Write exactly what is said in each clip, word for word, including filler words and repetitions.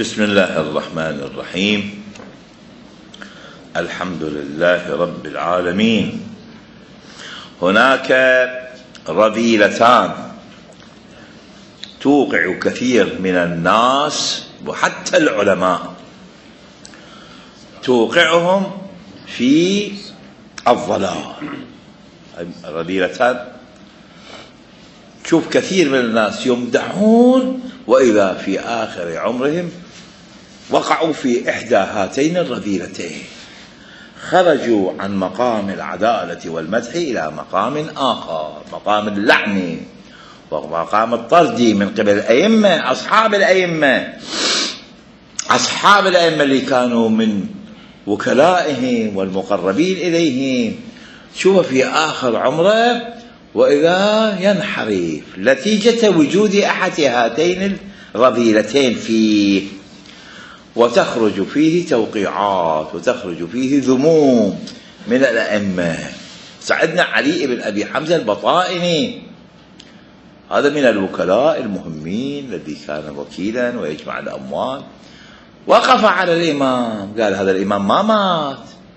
بسم الله الرحمن الرحيم. الحمد لله رب العالمين. هناك رذيلتان توقع كثير من الناس وحتى العلماء، توقعهم في الضلال. رذيلتان تشوف كثير من الناس يمدحون وإذا في آخر عمرهم وقعوا في إحدى هاتين الرذيلتين، خرجوا عن مقام العدالة والمدح إلى مقام آخر، مقام اللعن ومقام الطرد من قبل الأئمة، أصحاب الأئمة أصحاب الأئمة اللي كانوا من وكلائهم والمقربين إليهم. شوف في آخر عمره وإذا ينحرف نتيجة وجود أحد هاتين الرذيلتين فيه، وتخرج فيه توقيعات وتخرج فيه ذموم من الأئمة. سعدنا علي بن أبي حمزة البطائني، هذا من الوكلاء المهمين الذي كان وكيلا ويجمع الأموال، وقف على الإمام قال هذا الإمام ما مات،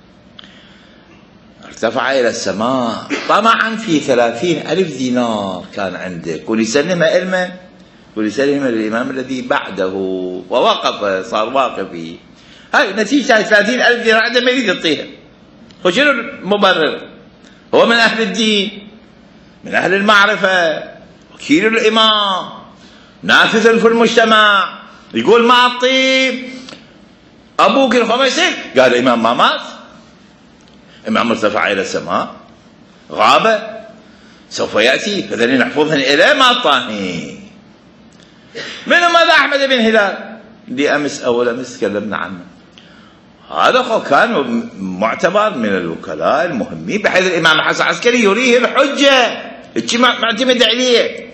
ارتفع إلى السماء طمعا في ثلاثين ألف دينار كان عنده، قل يسلمها إلمه قل يسلمها للإمام الذي بعده، ووقف صار واقفي. هاي نتيجة ثلاثين ألف دينار عنده ما يريد يعطيها، وشنو المبرر؟ هو من أهل الدين، من أهل المعرفة، وكيل الإمام، نافذ في المجتمع، يقول ما أعطي أبوك الخميسي، قال الإمام ما مات، الإمام ارتفع إلى السماء، غاب، سوف يأتي، فذلك نحفظهن إليه ما أعطاني. من ماذا؟ أحمد بن هلال اللي أمس أول أمس تكلمنا عنه، هذا كان معتبر من الوكلاء المهمين، بحيث الإمام الحسن العسكري يريه الحجة معتمد عليه،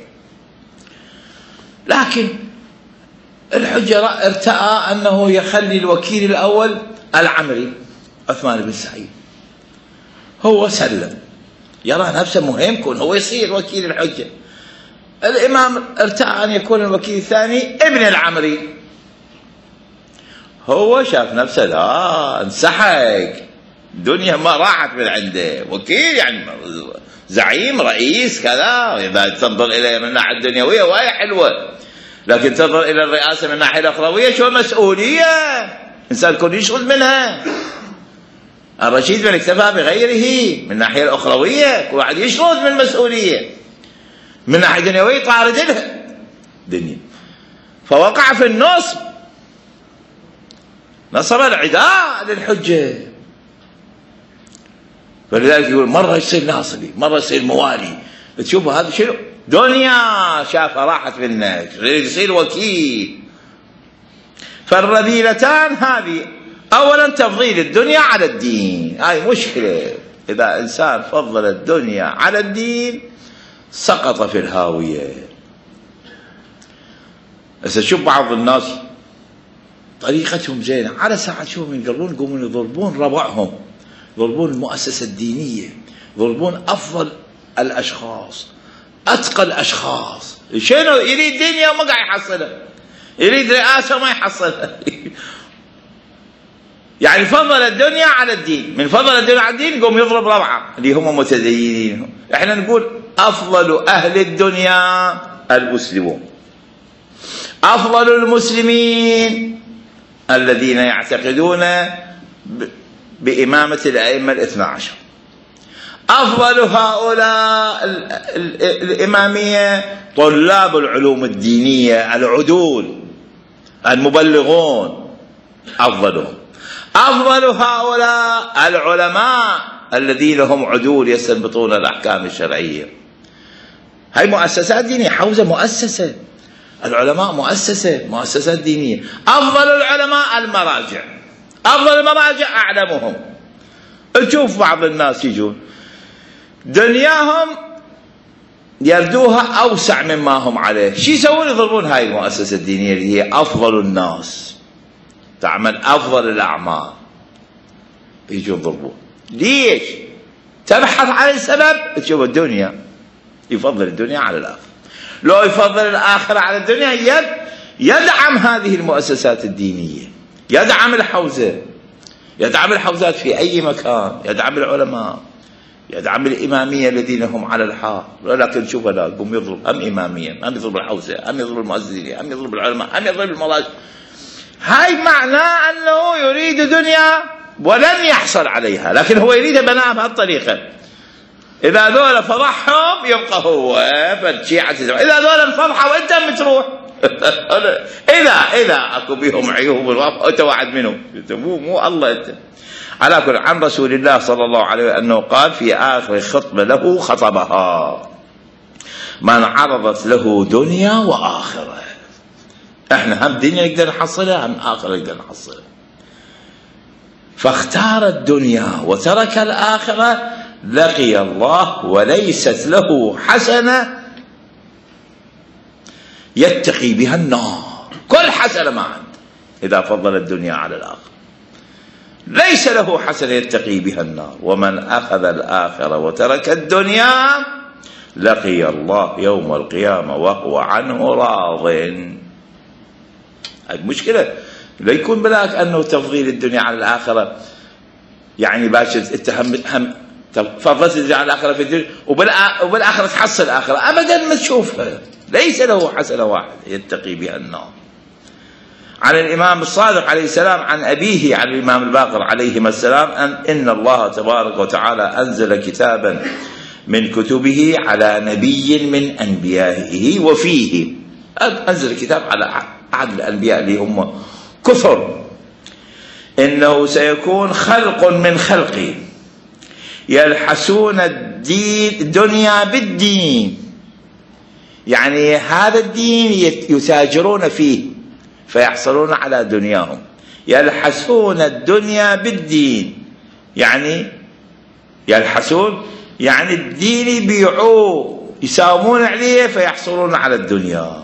لكن الحجة ارتأى أنه يخلي الوكيل الأول العمري عثمان بن سعيد، هو سلم، يرى نفسه مهم يكون هو يصير وكيل الحجة. الإمام ارتأى أن يكون الوكيل الثاني ابن العمري، هو شاف نفسه لا انسحق، الدنيا ما راحت من عنده، وكيل يعني زعيم رئيس كذا، إذا تنظر إليه من الناحية الدنيوية وهي حلوة، لكن تنظر إلى الرئاسة من الناحية الأخروية شو مسؤولية، إنسان يكون يشغل منها. الرشيد من اكتفى بغيره من الناحية الأخروية، كل واحد يشرد من المسؤولية، من الناحية الدنيوية طارد لها دنيا، فوقع في النصب، نصب العداء للحجة، فلذلك يقول مرة يصير ناصبي مرة يصير موالي. تشوفوا هذا شنو؟ دنيا شافها راحت منك، يريد يصير وكيل. فالرذيلتان هذه، أولا تفضيل الدنيا على الدين، هاي مشكلة، إذا إنسان فضل الدنيا على الدين سقط في الهاوية. هسه شوف بعض الناس طريقتهم زينة، على ساعة شوفهم يقررون يقومون يضربون ربعهم، يضربون المؤسسة الدينية، يضربون أفضل الأشخاص، أتقى الأشخاص. شنو يريد؟ دنيا وما قاعد يحصلها، يريد رئاسة وما يحصلها. يعني فضل الدنيا على الدين، من فضل الدنيا على الدين يقوم يضرب ربعه اللي هم متدينين. احنا نقول افضل اهل الدنيا المسلمون، افضل المسلمين الذين يعتقدون بامامه الائمه الاثنى عشر، افضل هؤلاء الاماميه طلاب العلوم الدينيه العدول المبلغون، افضلهم. أفضل هؤلاء العلماء الذين هم عدول يستنبطون الأحكام الشرعية. هاي مؤسسات دينية، حوزة مؤسسة، العلماء مؤسسة، مؤسسات دينية. أفضل العلماء المراجع، أفضل المراجع أعلمهم. تشوف بعض الناس يجون دنياهم يردوها أوسع مما هم عليه، شو يسوون؟ يضربون هاي المؤسسة الدينية اللي هي أفضل الناس، تعمل أفضل الأعمال، يجون يضربون. ليش؟ تبحث عن السبب، تشوف الدنيا، يفضل الدنيا على الآخرة. لو يفضل الآخرة على الدنيا يدعم هذه المؤسسات الدينية، يدعم الحوزة، يدعم الحوزات في أي مكان، يدعم العلماء، يدعم الإمامية الذين هم على الحق. ولكن شوف لا قم يضرب أم إمامية، أم يضرب الحوزة، أم يضرب المؤسسين، أم يضرب العلماء، أم يضرب المراجع. هاي معناه أنه يريد دنيا ولن يحصل عليها، لكن هو يريد بناء بهالطريقة. إذا ذولا فضحهم يبقى هو فالشيعة، إذا ذولا انفضحوا وأنت بتروح. إذا إذا أكو بهم عيوب أنت واحد منهم، مو مو الله أنت. على كل، عن رسول الله صلى الله عليه وسلم أنه قال في آخر خطبة له خطبها: من عرضت له دنيا وآخرة. احنا هم دنيا نقدر نحصلها، هم آخرة نقدر نحصلها. فاختار الدنيا وترك الآخرة لقي الله وليست له حسنة يتقي بها النار. كل حسنة ما عنده إذا فضل الدنيا على الآخرة، ليس له حسنة يتقي بها النار. ومن أخذ الآخرة وترك الدنيا لقي الله يوم القيامة وهو عنه راض. المشكلة لا يكون بلاك أنه تفضيل الدنيا على الآخرة يعني باشر أنت هم هم فضلت الدنيا على الآخرة في الدنيا وبالآخرة تحصل الآخرة أبدا ما تشوفها. ليس له حسنة واحدة يتقي بها النار. عن الإمام الصادق عليه السلام عن أبيه عن الإمام الباقر عليهما السلام أن إن الله تبارك وتعالى أنزل كتابا من كتبه على نبي من أنبيائه، وفيه أنزل كتاب على عدد الأنبياء اللي هم كثر: إنه سيكون خلق من خلقي يلحسون الدين الدنيا بالدين، يعني هذا الدين يتاجرون فيه فيحصلون على دنياهم. يلحسون الدنيا بالدين، يعني يلحسون يعني الدين يبيعوه يساومون عليه فيحصلون على الدنيا.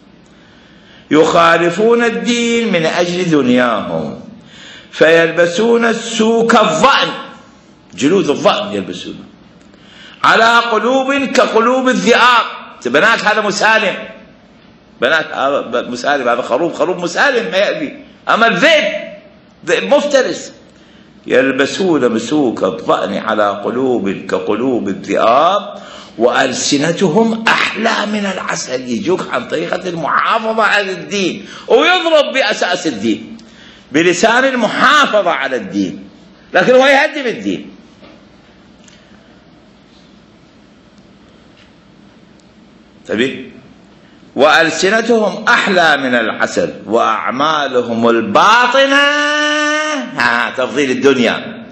يخالفون الدين من أجل دنياهم فيلبسون السوك الظأن، جلود الظأن يلبسون، على قلوب كقلوب الذئاب. بنات هذا مسالم، بنات هذا مسالم، هذا خروف، خروف مسالم ما يأذي. أما الذئب ذئب مفترس. يلبسون مسوك الظأن على قلوب كقلوب الذئاب وألسنتهم أحلى من العسل. يجوك عن طريقة المحافظة على الدين ويضرب بأساس الدين بلسان المحافظة على الدين، لكن هو يهدم الدين. تبي وألسنتهم أحلى من العسل وأعمالهم الباطنة، ها تفضيل الدنيا،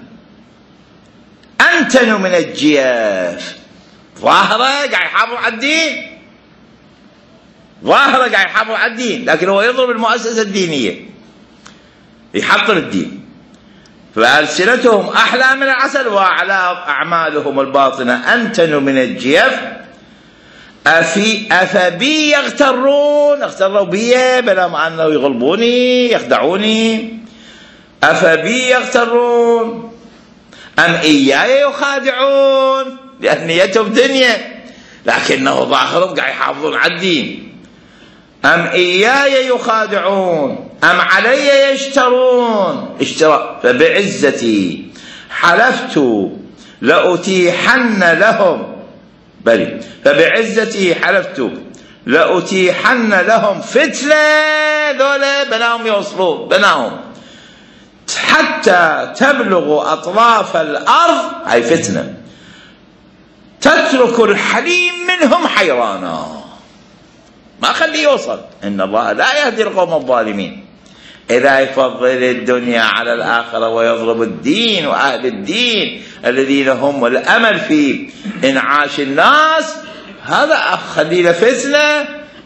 أنتن من الجياف. ظاهرة قاعد يحافظ على الدين، ظاهرة قاعد يحافظ على الدين، لكن هو يضرب المؤسسة الدينية يحطم الدين. فألسنتهم أحلى من العسل وأعلى أعمالهم الباطنة أنتن من الجيف. أفي أفبي يغترون، اغتروا بي بلا ما أنه يغلبوني يخدعوني. أفبي يغترون أم إياي يخادعون، لأن نيتهم دنيا لكنه ظاهرهم قاعد يحافظون على الدين. أم إياي يخادعون أم علي يشترون، اشترى. فبعزتي حلفت لأتيحن لهم، بل فبعزتي حلفت لأتيحن لهم فتنة. ذولا بناهم يوصلون، بناهم حتى تبلغ أطراف الأرض، هاي فتنة، تترك الحليم منهم حيرانا، ما خليه يوصل. إن الله لا يهدي القوم الظالمين. إذا يفضل الدنيا على الآخرة ويضرب الدين وأهل الدين الذين هم الأمل في إنعاش الناس، هذا خلينا فتنة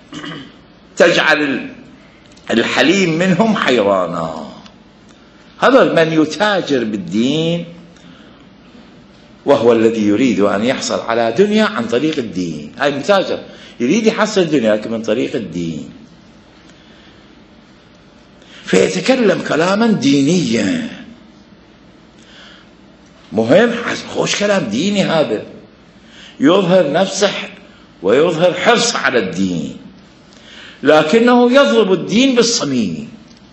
تجعل الحليم منهم حيرانا. هذا من يتاجر بالدين وهو الذي يريد أن يحصل على دنيا عن طريق الدين. هاي متاجر يريد يحصل الدنيا لكن من طريق الدين، فيتكلم كلاما دينيا مهم، خوش كلام ديني هذا، يظهر نفسه ويظهر حرص على الدين. لكنه يضرب الدين بالصميم،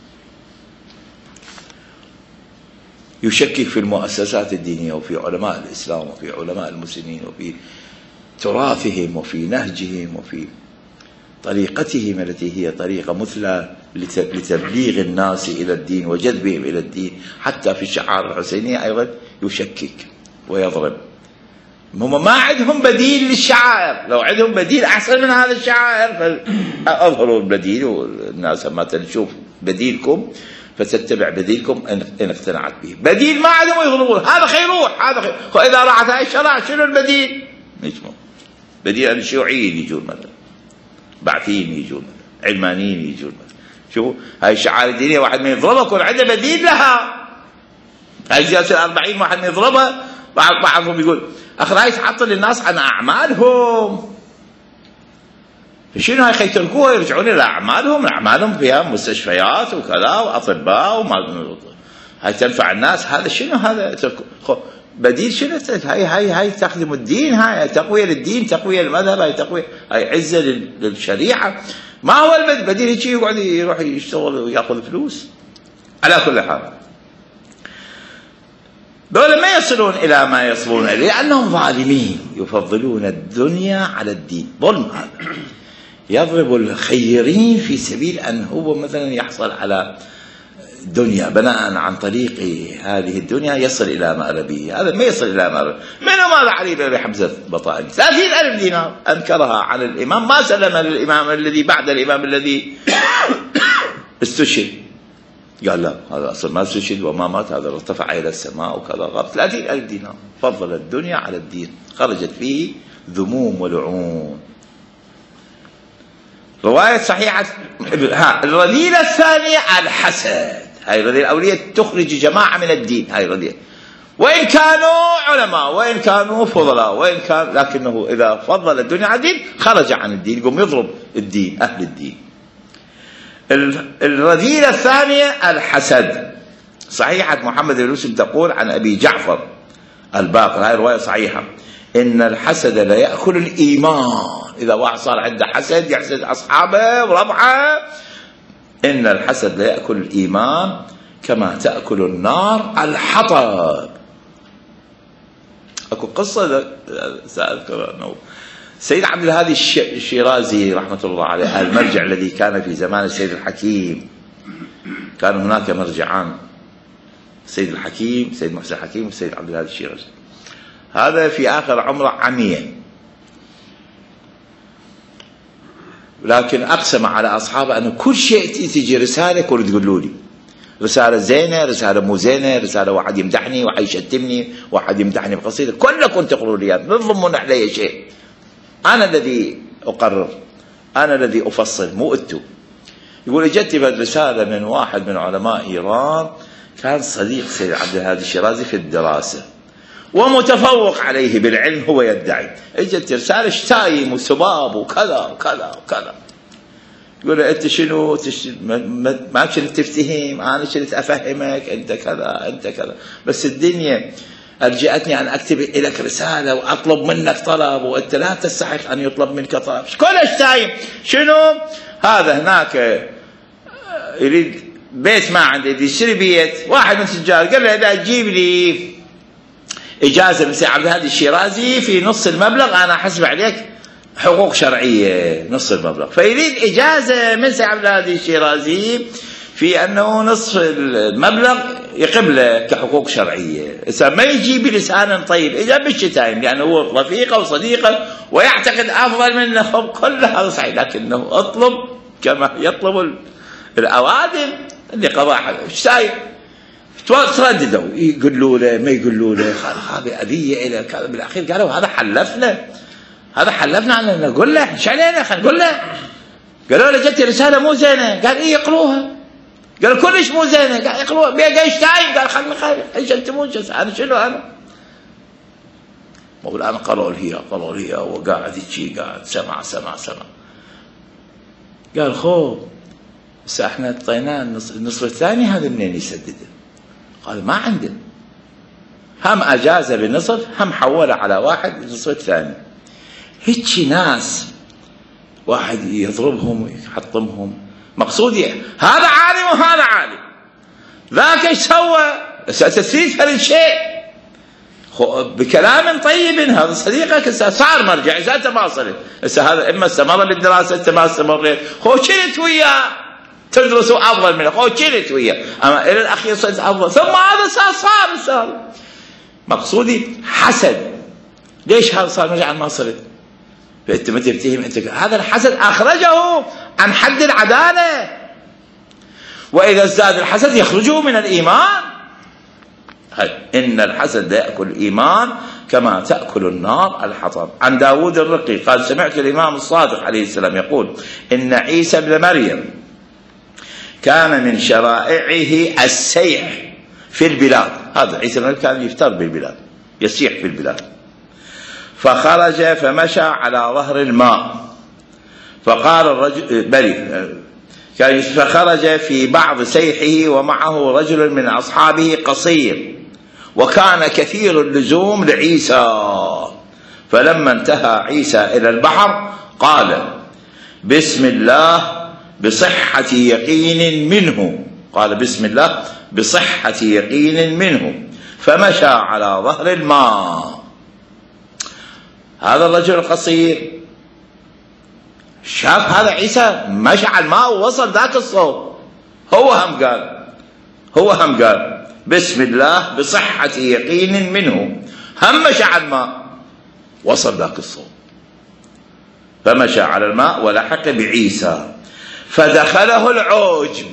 يشكك في المؤسسات الدينية وفي علماء الإسلام وفي علماء المسلمين وفي تراثهم وفي نهجهم وفي طريقتهم التي هي طريقة مثلى لتبليغ الناس إلى الدين وجذبهم إلى الدين. حتى في الشعائر الحسينية أيضا يشكك ويضرب. هم ما عندهم بديل للشعائر، لو عندهم بديل أحسن من هذا الشعائر فأظهروا البديل، والناس ما تشوف بديلكم فتتبع بديلكم إن اقتنعت به. بديل ما عندهم يضربون، هذا خيروح هذا خير. وإذا راحت هاي الشرائع شنو البديل؟ نجمه بديل الشيوعيين يجون مثلا، بعثيين يجون مثلا، علمانيين يجون مثلا. شوفوا هاي الشعائر الدينية واحد من يضربها يكون عنده بديل لها. هاي سياسة الأربعين واحد من يضربها، بعض بعضهم يقول أخ رايح تعطل الناس عن أعمالهم. شنو هاي يتركوها يرجعون إلى أعمالهم؟ أعمالهم فيها مستشفيات وكذا وأطباء وما هاي تنفع الناس. هذا شنو هذا؟ بديل شنو؟ هاي هاي هاي تخدم الدين، هاي تقوية للدين، تقوية للمذهب، هاي تقوية، هاي عزة للشريعة. ما هو البديل هيك يقعد يروح يشتغل وياخذ فلوس. على كل حال دول ما يصلون إلى ما يصلون إليه لأنهم ظالمين، يفضلون الدنيا على الدين. ظلم هذا. يضرب الخيرين في سبيل أن هو مثلا يحصل على دنيا بناء عن طريق هذه الدنيا يصل إلى مأربه. هذا ما يصل إلى مأربه. منو ماذا عليه لحمزة بطائن؟ ثلاثين ألف دينار أنكرها على الإمام، ما سلم للإمام الذي بعد الإمام الذي استشهد. قال لا هذا أصلا ما استشهد وما مات، هذا ارتفع إلى السماء وكذا. غاب ثلاثين ألف دينار. فضل الدنيا على الدين، خرجت فيه ذموم ولعون. رواية صحيحة. ها الرذيلة الثانية الحسد. هاي الرذيلة الأولية تخرج جماعة من الدين. هاي الرذيلة وإن كانوا علماء وإن كانوا فضلاء وإن كان، لكنه إذا فضل الدنيا على الدين خرج عن الدين، يقوم يضرب الدين أهل الدين. الرذيلة الثانية الحسد. صحيحة محمد بن مسلم تقول عن أبي جعفر الباقر، هاي رواية صحيحة، إن الحسد لا يأكل الإيمان. إذا واحد صار عنده حسد يحسد أصحابه وربعه، إن الحسد لا يأكل الإيمان كما تأكل النار الحطب. أكو قصة سأذكر أنه سيد عبد الهادي الشيرازي رحمة الله عليه، المرجع الذي كان في زمان السيد الحكيم، كان هناك مرجعان، السيد الحكيم السيد محسن الحكيم والسيد عبد الهادي الشيرازي. هذا في آخر عمره عميا، لكن أقسم على أصحابه أن كل شيء تجي رسالة كل تقولوا لي، رسالة زينة، رسالة مو زينة، رسالة واحد يمدحني واحد يشتمني واحد يمدحني بقصيدة، كلكم تقولوا لي، لا تضمون علي شيء. أنا الذي أقرر، أنا الذي أفصل، مو أنتم. يقول اجت رسالة من واحد من علماء إيران كان صديق سيد عبد الهادي الشيرازي في الدراسة ومتفوق عليه بالعلم هو يدعي. اجت رسالة شتايم وسباب وكذا وكذا وكذا. يقول له انت شنو ما كنت تفتهم، انا كنت افهمك، انت كذا انت كذا، بس الدنيا ألجأتني أن أكتب لك رسالة وأطلب منك طلب وأنت لا تستحق أن يطلب منك طلب. كلش تايم. شنو هذا؟ هناك يريد بيت ما عنده، يريد يشتري بيت. واحد من التجار قال له إذا تجيب لي إجازة من سيد عبد الهادي الشيرازي في نص المبلغ أنا أحسب عليك حقوق شرعية نص المبلغ. فيريد إجازة من سيد عبد الهادي الشيرازي في أنه نصف المبلغ يقبله كحقوق شرعية. إذا ما يجيب لسانا طيب إذا بالشتايم لأنه هو رفيقه وصديقه ويعتقد أفضل منه، كل هذا صحيح، لكنه أطلب كما يطلب الأوادم اللي قضاء شتايم. ترددوا يقولوا له ما يقولوا له، هذه أذية إلى كذا. بالأخير قالوا هذا حلفنا، هذا حلفنا أن نقول له إيش علينا خلينا نقول له. قالوا له جت رسالة مو زينة، قال إيه يقروها. قال كلش مو زينة، قال يقروها بيقى يشتايم، قال خلني خلي ايش انت مو جالس انا شنو انا؟ بقول انا قالوا لي قالوا لي وقاعد يجي قاعد سمع سمع سمع. قال خو بس احنا اعطيناه النصف الثاني هذا منين يسدده؟ قال ما عنده، هم اجازه بالنصف هم حوله على واحد النصف الثاني. هيك ناس واحد يضربهم ويحطمهم. مقصودي هذا عالم وهذا عالم، ذاك ايش سوى؟ ستسريد فرد شيء بكلام طيب، هذا صديقك صار مرجع اذا انت ما صرت هسه، هذا اما استمر بالدراسه انت ما استمريت، خو شلت وياه تدرسوا افضل منه، خو شلت وياه، اما الى الاخير صرت افضل، ثم هذا صار صار صار مقصودي حسد. ليش هذا صار مرجع ما صرت؟ فانت ما تفتهم انت هذا الحسد اخرجه عن حد العداله، واذا ازداد الحسد يخرجه من الايمان. إن الحسد يأكل الإيمان كما تأكل النار الحطب. عن داود الرقي قال سمعت الإمام الصادق عليه السلام يقول إن عيسى بن مريم كان من شرائعه السيح في البلاد. هذا عيسى بن مريم كان يفتر بالبلاد، يسيح في البلاد، فخرج فمشى على ظهر الماء، فقال الرجل بلي كان فخرج في بعض سيحه ومعه رجل من أصحابه قصير، وكان كثير اللزوم لعيسى، فلما انتهى عيسى إلى البحر قال بسم الله بصحة يقين منه، قال بسم الله بصحة يقين منه، فمشى على ظهر الماء. هذا الرجل القصير شاف هذا عيسى مشى على الماء ووصل ذاك الصوت، هو هم قال هو هم قال بسم الله بصحة يقين منه، هم مشى على الماء وصل ذاك الصوت، فمشى على الماء ولحق بعيسى، فدخله العجب.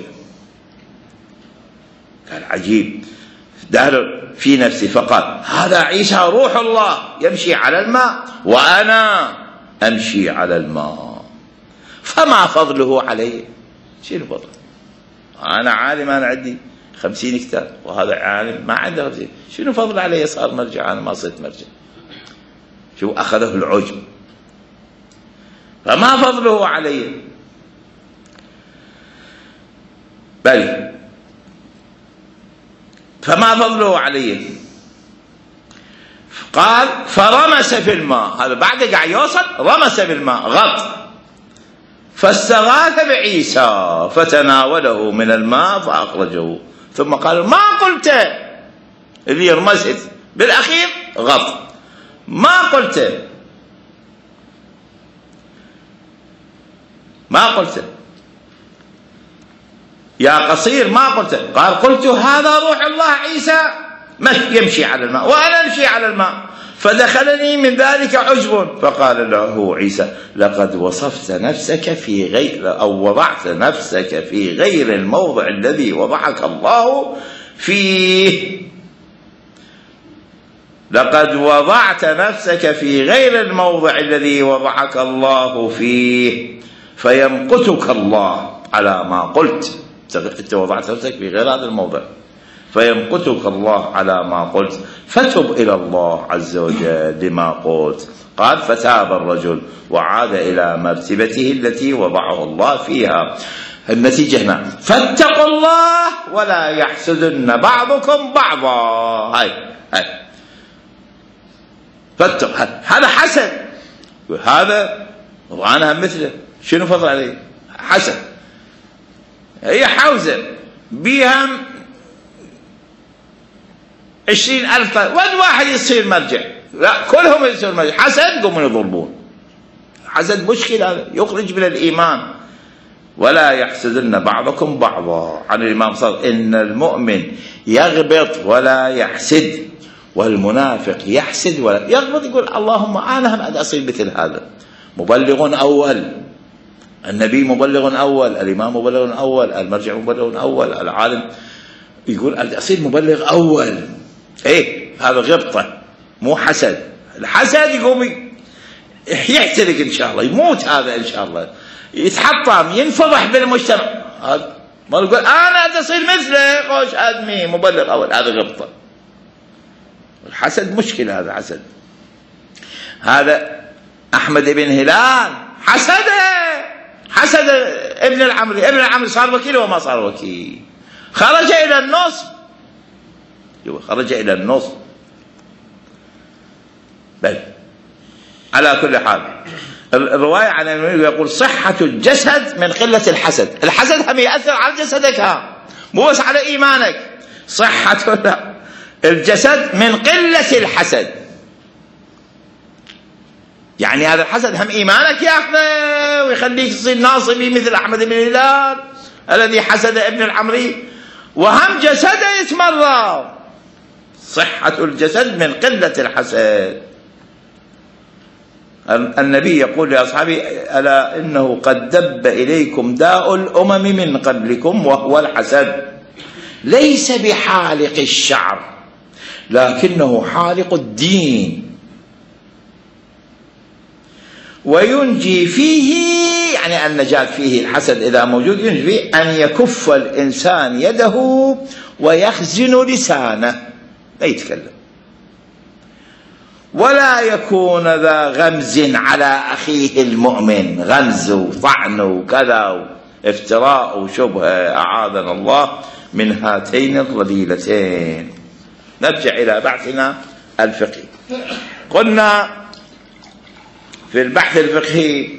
قال عجيب، دخل في نفسه فقال هذا عيسى روح الله يمشي على الماء وأنا أمشي على الماء، فما فضله علي؟ شنو فضل؟ أنا عالم، أنا عندي خمسين كتاب، وهذا عالم ما عنده خمسين، شنو فضل علي؟ صار مرجع أنا ما صرت مرجع. شو أخذه العجب، فما فضله علي؟ بل فما فضله علي؟ قال فرمس في الماء، هذا بعد قاعد يوصل رمس في الماء غط، فاستغاث بعيسى فتناوله من الماء فأخرجه، ثم قال ما قلت اللي رمست بالأخير غط، ما قلت ما قلت يا قصير ما قلت. قال قلت هذا روح الله عيسى يمشي على الماء وأنا أمشي على الماء، فدخلني من ذلك عجب، فقال له عيسى لقد وصفت نفسك في غير أو وضعت نفسك في غير الموضع الذي وضعك الله فيه، لقد وضعت نفسك في غير الموضع الذي وضعك الله فيه، فيمقتك الله على ما قلت. أنت وضعت نفسك في غير هذا الموضع، فيمقتك الله على ما قلت، فتب إلى الله عز وجل لما قلت. قال فتاب الرجل وعاد إلى مرتبته التي وضعه الله فيها. النتيجة هنا فاتقوا الله ولا يحسدن بعضكم بعضا. هاي هاي فاتق، هذا حسد، وهذا وأنا مثله شنو فضل عليه؟ حسد. هي حوزة بيها عشرين ألف طالب، ود واحد يصير مرجع، لا كلهم يصير مرجع، حسد قوموا يضربون. حسد مشكلة، هذا يخرج من الإيمان. ولا يحسدن بعضكم بعضا. عن الإمام صلى إن المؤمن يغبط ولا يحسد، والمنافق يحسد ولا يغبط، يقول اللهم أنا هم أصير مثل هذا. مبلغ أول، النبي مبلغ أول، الإمام مبلغ أول، المرجع مبلغ أول، العالم يقول أصير مبلغ أول. إيه هذا غبطة مو حسد. الحسد يقوم يحترق إن شاء الله، يموت هذا إن شاء الله، يتحطم ينفضح بالمجتمع. هذا ما يقول أنا تصير مثله خوش آدمي مبلغ أول، هذا غبطة. الحسد مشكلة، هذا حسد. هذا أحمد بن هلال حسد حسد ابن العمري، ابن العمري صار وكيل وما صار وكيل، خرج إلى النصب، خرج إلى النصب. بل على كل حال الرواية عن النبي يقول صحة الجسد من قلة الحسد. الحسد هم يأثر على جسدك، ها مو بس على إيمانك. صحة الجسد من قلة الحسد، يعني هذا الحسد هم إيمانك ياخذه ويخليك تصير ناصبي مثل أحمد بن هلال الذي حسد ابن العمري، وهم جسده يتمرض. صحة الجسد من قلة الحسد. النبي يقول لأصحابه ألا إنه قد دب إليكم داء الأمم من قبلكم وهو الحسد، ليس بحالق الشعر لكنه حالق الدين، وينجي فيه، يعني النجاة فيه الحسد إذا موجود ينجي فيه أن يكف الإنسان يده ويخزن لسانه، لا يتكلم، ولا يكون ذا غمز على أخيه المؤمن، غمز وطعن وكذا افتراء وشبهة، أعاذنا الله من هاتين الرذيلتين. نرجع إلى بحثنا الفقهي. قلنا في البحث الفقهي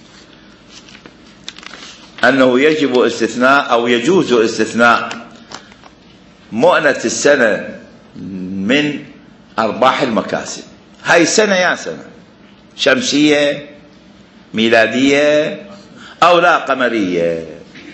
أنه يجب استثناء أو يجوز استثناء مؤنة السنة من أرباح المكاسب. هاي السنة يا سنة شمسية ميلادية أو لا قمرية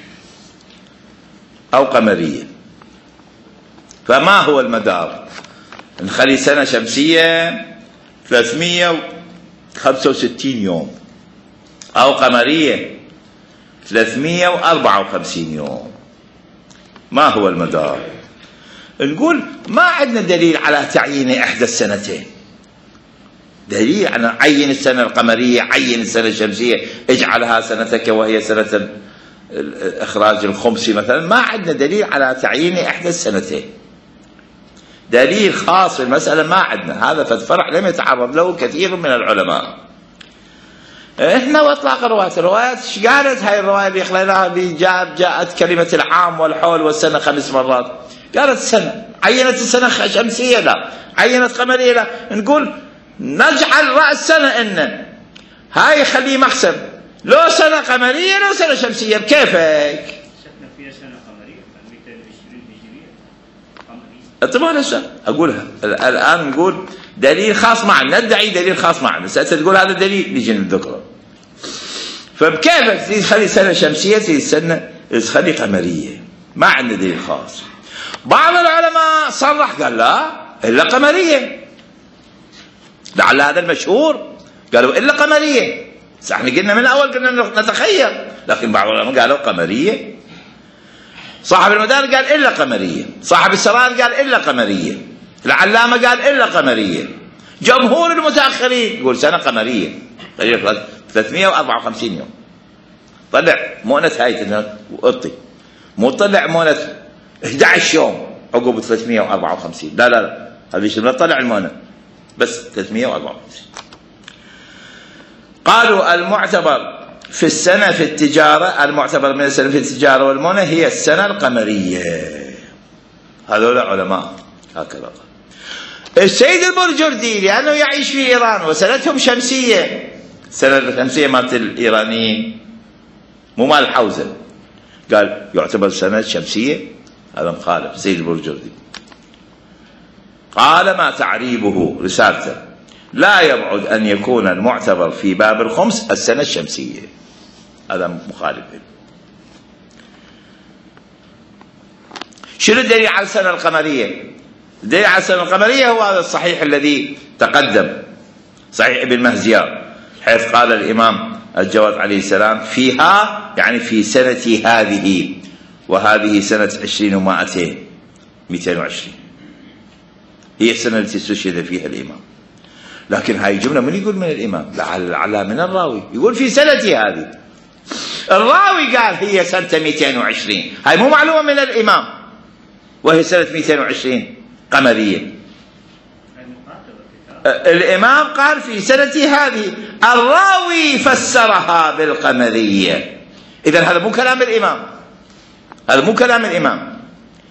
أو قمرية، فما هو المدار؟ نخلي سنة شمسية ثلاثمئة وخمسة وستين يوم أو قمرية ثلاثمئة وأربعة وخمسين يوم، ما هو المدار؟ نقول ما عندنا دليل على تعيين إحدى السنتين، دليل على عين السنة القمرية عين السنة الشمسية اجعلها سنتك وهي سنة إخراج الخمس مثلا، ما عندنا دليل على تعيين إحدى السنتين، دليل خاص في المسألة ما عندنا. هذا فرع لم يتعرض له كثير من العلماء. احنا واطلاق الروايات، الروايات ايش قالت؟ هاي الرواية اللي خليناها اللي جاءت جاءت كلمة العام والحول والسنة خمس مرات، قالت السنة، عينت السنة شمسية لا، عينت قمرية لا. نقول نجعل رأس سنة إن هاي خليه مقسم، لو سنة قمرية لو سنة شمسية بكيفك. شفنا فيها سنة قمرية مئتين وعشرين هجرية قمرية. طبعا هسه أقولها الآن نقول دليل خاص معنا، ندعي دليل خاص معنا، ستقول هذا دليل نيجي نذكره. فبكيفك تخلي سنة شمسية تخلي تخلي قمرية، ما عندنا دليل خاص. بعض العلماء صرح قال لا إلا قمرية، لعل هذا المشهور، قالوا إلا قمرية. احنا قلنا من الأول كنا نتخيل، لكن بعض العلماء قالوا قمرية. صاحب المدار قال إلا قمرية، صاحب السرار قال إلا قمرية، العلامة قال إلا قمرية، جمهور المتأخرين يقول سنة قمرية ثلاثمئة وأربعة وخمسين يوم. طلع مؤنة هاي وقطي، مو طلع مؤنة أحد عشر يوم عقب ثلاثمئة وأربعة وخمسين، لا لا لا هذه شنو طلع المؤنة بس ثلاثمئة وأربعة وخمسين. قالوا المعتبر في السنة في التجارة، المعتبر من السنة في التجارة والمؤنة هي السنة القمرية. هذول علماء هكذا. السيد البرجردي لأنه يعيش في إيران وسنتهم شمسية، السنة الشمسية مالت الإيرانيين مو مال الحوزة، قال يعتبر سنة شمسية، هذا مخالف. السيد البرجردي قال ما تعريبه رسالته لا يبعد أن يكون المعتبر في باب الخمس السنة الشمسية، هذا مخالف. شنو الدليل على السنة القمرية؟ الدليل على السنة القمرية هو هذا الصحيح الذي تقدم، صحيح ابن مهزيار، حيث قال الإمام الجواد عليه السلام فيها يعني في سنة هذه، وهذه سنة عشرين ومائتين مئتين وعشرين، هي السنة التي استشهد فيها الإمام. لكن هاي الجملة من يقول من الإمام؟ لعل من الراوي، يقول في سنة هذه، الراوي قال هي سنة مئتين وعشرين، هاي مو معلومة من الإمام، وهي سنة مئتين وعشرين قمرية. الإمام قال في سنة هذه، الراوي فسرها بالقمرية. إذن هذا مو كلام الإمام، هذا مو كلام الإمام.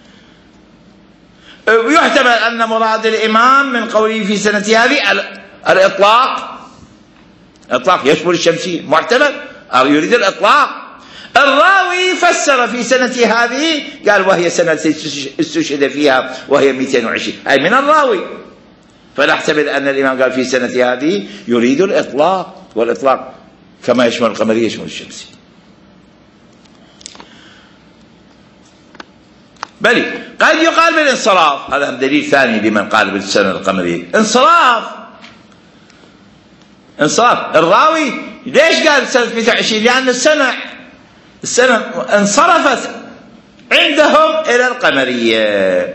يحتمل أن مراد الإمام من قوله في سنة هذه الإطلاق إطلاق يشمل الشمسية، محتمل أو يريد الإطلاق. الراوي فسر في سنة هذه قال وهي سنة استشهد فيها وهي مئتين وعشرين، أي من الراوي، فنحتمل أن الإمام قال في سنة هذه يريد الإطلاق، والإطلاق كما يشمل القمرية يشمل الشمسية. بل قد يقال بالانصراف، هذا دليل ثاني لمن قال بالسنة القمرية، انصراف انصراف الراوي ليش قال سنة مئتين وعشرين؟ لأن السنة السنة انصرفت عندهم إلى القمرية.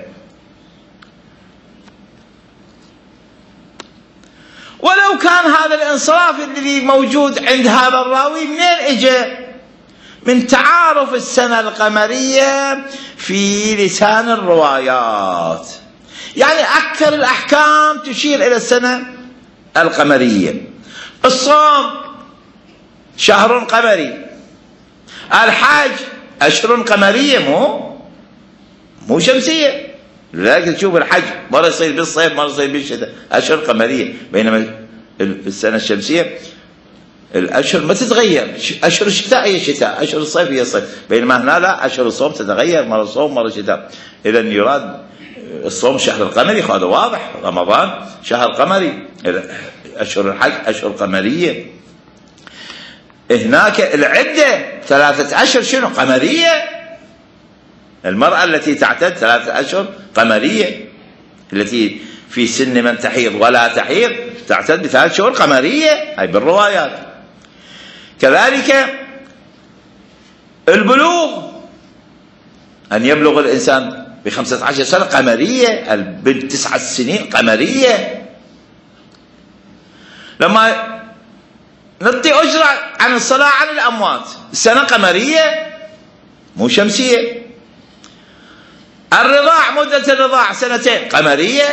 ولو كان هذا الانصراف الذي موجود عند هذا الراوي منين اجى؟ من تعارف السنة القمرية في لسان الروايات، يعني أكثر الأحكام تشير إلى السنة القمرية. الصوم شهر قمري، الحج أشهر قمرية مو مو شمسية، لذلك تشوف الحج مرة يصير بالصيف مرة يصير بالشتاء، أشهر قمرية، بينما السنة الشمسية الأشهر ما تتغير، أشهر الشتاء هي شتاء، أشهر الصيف هي صيف، بينما هنا لا، أشهر الصوم تتغير، مرة صوم مرة شتاء. إذا يراد الصوم شهر القمري، هذا واضح، رمضان شهر قمري، أشهر الحج أشهر قمرية. هناك العدة ثلاثة أشهر شنو؟ قمرية. المرأة التي تعتد ثلاثة أشهر قمرية، التي في سن من تحيض ولا تحيض تعتد بثلاث شهور قمرية، هاي بالروايات. كذلك البلوغ، أن يبلغ الإنسان بخمسة عشر سنة قمرية، البنت تسعة سنين قمرية. لما نعطي أجرة عن الصلاة عن الأموات السنة قمرية مو شمسية. الرضاع مدة الرضاع سنتين قمرية.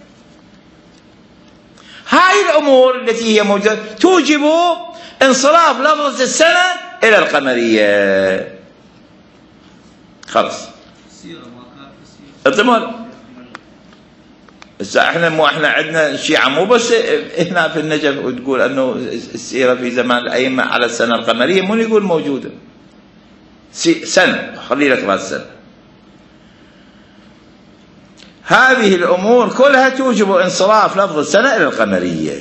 هاي الأمور التي هي موجودة توجب انصراف لفظة السنة إلى القمرية. خلص اطمئن. هسه احنا مو احنا عندنا الشيعة مو بس هنا في النجف وتقول انه السيرة في زمان الأئمة على السنة القمرية، مو يقول موجودة سنة، خلي لك راس سنة. هذه الأمور كلها توجب انصراف لفظ السنة إلى القمرية.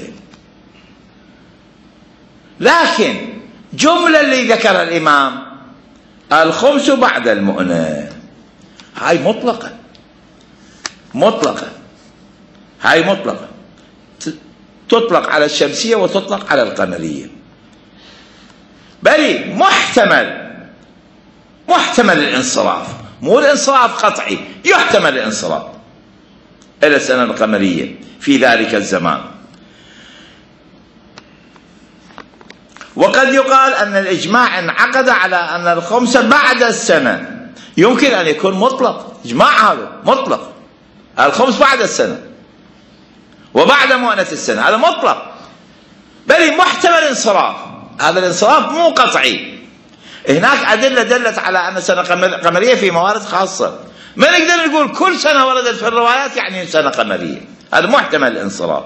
لكن جملة اللي ذكرها الإمام الخمس بعد المؤنة، هاي مطلقة مطلقة هاي مطلقة تطلق على الشمسية وتطلق على القمرية. بل محتمل محتمل الانصراف، مو الانصراف قطعي، يحتمل الانصراف إلى السنة القمرية في ذلك الزمان. وقد يقال أن الإجماع انعقد على أن الخمس بعد السنة، يمكن أن يكون مطلق، إجماع هذا مطلق، الخمس بعد السنة وبعد مؤنة السنة، هذا مطلق. بل محتمل انصراف، هذا الانصراف مو قطعي. هناك أدلة دلت على أن السنة قمرية في موارد خاصة، ما نقدر نقول كل سنة وردت في الروايات يعني سنة قمرية، هذا محتمل الانصراف،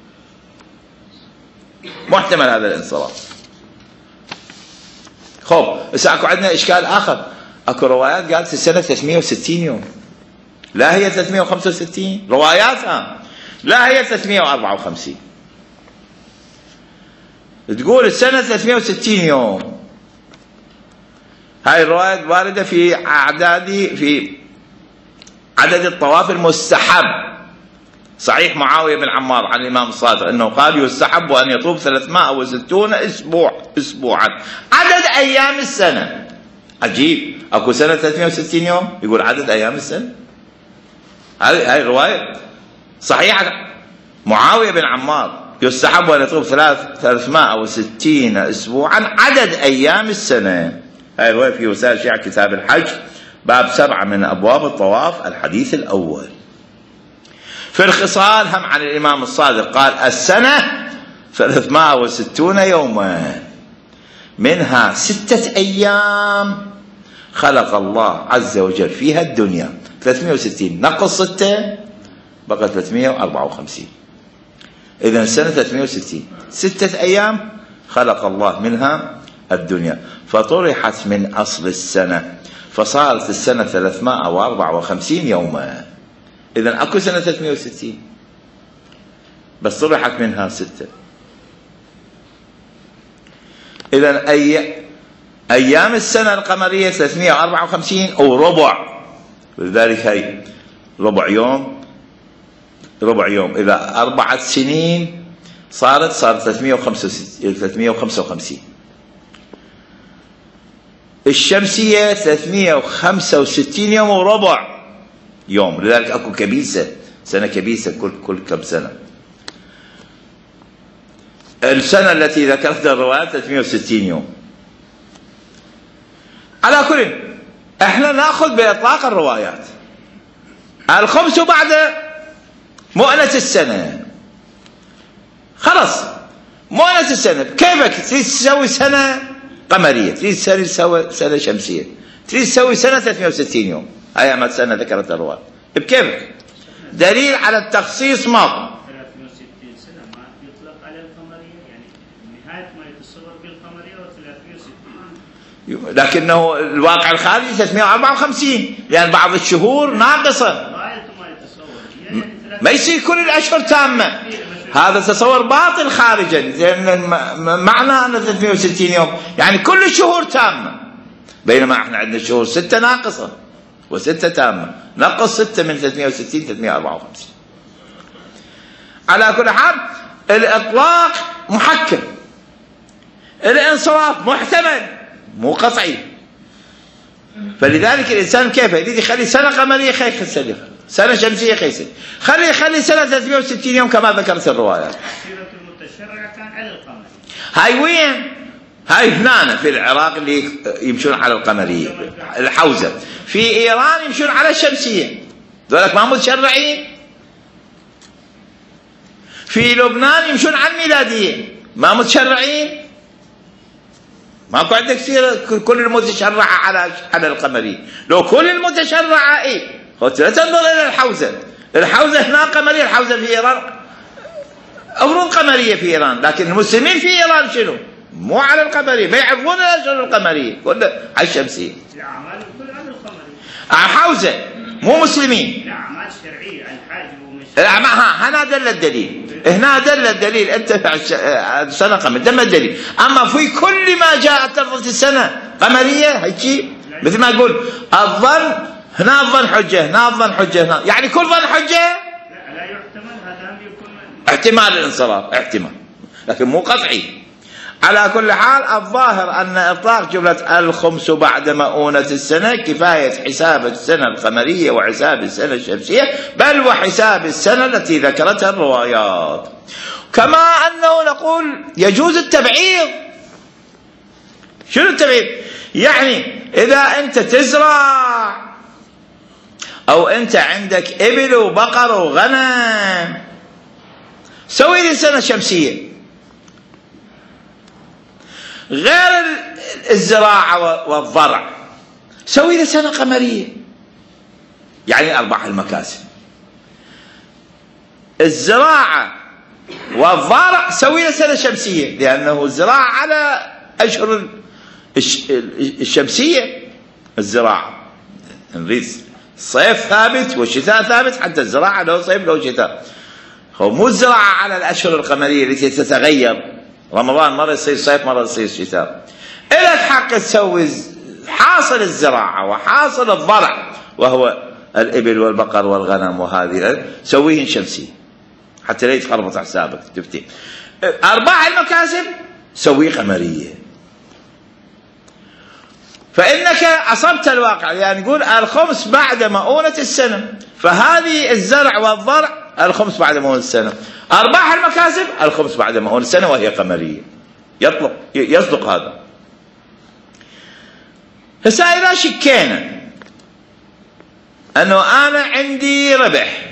محتمل هذا الانصراف. خب هسه اكو عندنا اشكال اخر، اكو روايات قالت السنة ثلاثمئة وستين يوم، لا هي ثلاثمئة وخمسة وستين رواياتها، لا هي ثلاثمئة وأربعة وخمسين. تقول السنة ثلاثمئة وستين يوم. هاي الروايات واردة في أعداد في عدد الطواف المستحب. صحيح معاوية بن عمار عن الإمام الصادق أنه قال يستحب أن يطوف ثلاثمئة وستين أسبوع أسبوعا عدد أيام السنة. عجيب، أكو سنة ثلاثمئة وستين يوم يقول عدد أيام السنة. هاي هاي الرواية صحيحة. معاوية بن عمار يستحب أن يطوف ثلاثمئة وستين أسبوعا عدد أيام السنة. هاي الرواية في وسائل شيعة كتاب الحج باب سبعة من أبواب الطواف الحديث الأول. في الخصال هم عن الإمام الصادق قال السنة ثلاثمئة وستون يوما، منها ستة أيام خلق الله عز وجل فيها الدنيا، ثلاثمئة وستين نقص ستة بقى ثلاثمئة وأربعة وخمسين. إذن السنة ثلاثمئة وستين، ستة أيام خلق الله منها الدنيا فطرحت من أصل السنة فصارت السنة ثلاثمائة وأربعة وخمسين يوما. إذن أكو سنة ثلاثمائة وستين بس طرحت منها ستة. إذن أي أيام السنة القمرية ثلاثمائة وأربعة وخمسين أو ربع، ولذلك هي ربع يوم ربع يوم. إذا أربعة سنين صارت صارت ثلاثمائة وخمسة وخمسين. الشمسية ثلاثمائة وخمسة وستين يوم وربع يوم، لذلك أكو كبيسة، سنة كبيسة كل كل كم سنة. السنة التي ذكرتها الروايات ثلاثمائة وستين يوم. على كل احنا ناخذ بإطلاق الروايات. الخمس بعد مؤنة السنة، خلص مؤنة السنة كيفك تريد تسوي سنة قمرية، تريد تسوي سنة شمسية، تريد تسوي سنة ثلاثمائة وستين يوم، هاي ما سنة ذكرت الرواية بكيفك. دليل على التخصيص ما ثلاثمائة وستين سنة ما يطلق على القمرية، يعني نهاية ما يتصور بالقمرية وثلاثمائة وستين، لكنه الواقع الخارجي ثلاثمائة وأربعة وخمسين لأن بعض الشهور ناقصة. ما يصير كل الأشهر تامة، هذا تصور باطل خارجا، لأن معنى أن ثلاثمائة وستين يوم يعني كل الشهور تامة، بينما احنا عندنا شهور ستة ناقصة وستة تامة، نقص ستة من ثلاثمائة وستين ثلاثمائة وأربعة وخمسين. على كل حال الإطلاق محكم، الانصراف محتمل مو قطعي. فلذلك الإنسان كيف يريد يخلي سنة قمرية خير يخلي سنة شمسية خير خلي يخلي سنة ثلاثمائة وستين يوم كما ذكرت الروايات. سيرة المتشرع كان على القمر. هاي وين؟ هاي هنا في العراق اللي يمشون على القمرية، الحوزة. في إيران يمشون على الشمسية، ذولك ما متشرعين. في لبنان يمشون على الميلادية، ما متشرعين. ماكو عندك سيرة كل المتشرعة على على القمرية. لو كل المتشرعة ايه لا تنظر الى الحوزة، الحوزة هنا قمرية، الحوزة في ايران امر قمرية في ايران، لكن المسلمين في ايران شنو؟ مو على القمرية، ما يعرفون الاشهر القمرية، كله على الشمسية. الاعمال كل على القمرية. حوزة مو مسلمين. الاعمال شرعية، الحاج ومش الاعمال ها هنا دل الدليل، هنا دل الدليل. انت سنة قمر دم الدليل. اما في كل ما جاءت لفظة السنة قمرية هيك مثل ما يقول الظن، هنا الظن حجة، هنا الظن حجة، هنا يعني كل ظن حجة. لا لا يحتمل هذا يكون احتمال الانصراف، احتمال لكن مو قطعي. على كل حال الظاهر أن إطلاق جملة الخمس بعد مؤونة السنة كفاية حساب السنة القمرية وحساب السنة الشمسية، بل وحساب السنة التي ذكرتها الروايات. كما أنه نقول يجوز التبعيض. شنو التبعيض؟ يعني إذا أنت تزرع أو أنت عندك إبل وبقر وغنم، سوي لي سنة شمسية غير الزراعة والضرع، سوي لي سنة قمرية، يعني أرباح المكاسب. الزراعة والضرع سوي لي سنة شمسية، لأنه الزراعة على أشهر الشمسية. الزراعة نريد الصيف ثابت والشتاء ثابت، حتى الزراعة لو صيف لو شتاء. هو مو الزراعة على الأشهر القمرية التي تتغير، رمضان مرة يصير صيف مرة يصير شتاء. إلك حق تسوي حاصل الزراعة وحاصل الضرع وهو الإبل والبقر والغنم وهذه سويهن شمسي حتى لا يتخربط حسابك تفتي. أرباح المكاسب سويه قمرية. فإنك أصبت الواقع، يعني نقول الخمس بعد مؤونة السنة، فهذه الزرع والضرع الخمس بعد مؤونة السنة، أرباح المكاسب الخمس بعد مؤونة السنة وهي قمرية. يطلق يصدق هذا. هسه إذا شكينا أنه أنا عندي ربح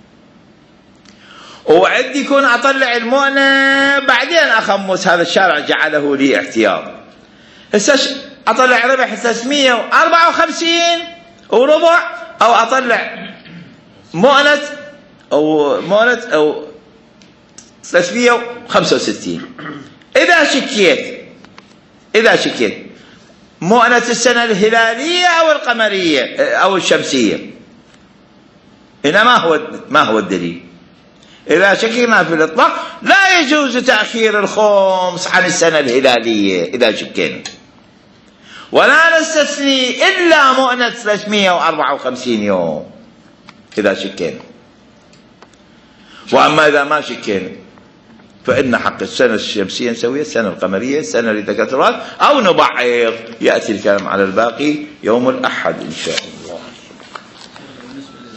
وعندي يكون أطلع المؤنة بعدين أخمس، هذا الشارع جعله لي احتياط. هسه أطلع ربح ثلاثمائة وأربعة وخمسين وربع، أو أطلع مؤنة أو مؤنة أو ثلاثمائة وخمسة وستين. إذا شكيت إذا شكيت مؤنة السنة الهلالية أو القمرية أو الشمسية، هنا ما هو ما هو الدليل؟ إذا شكينا في الإطلاق لا يجوز تأخير الخمس عن السنة الهلالية إذا شكينا، ولا نستثني إلا مؤنة ثلاثمئة وأربعة وخمسين يوم إذا شكينا. وأما إذا ما شكينا فإن حق السنة الشمسية نسويها السنة القمرية السنة اللي ذكرت أو نبعض. يأتي الكلام على الباقي يوم الأحد إن شاء الله.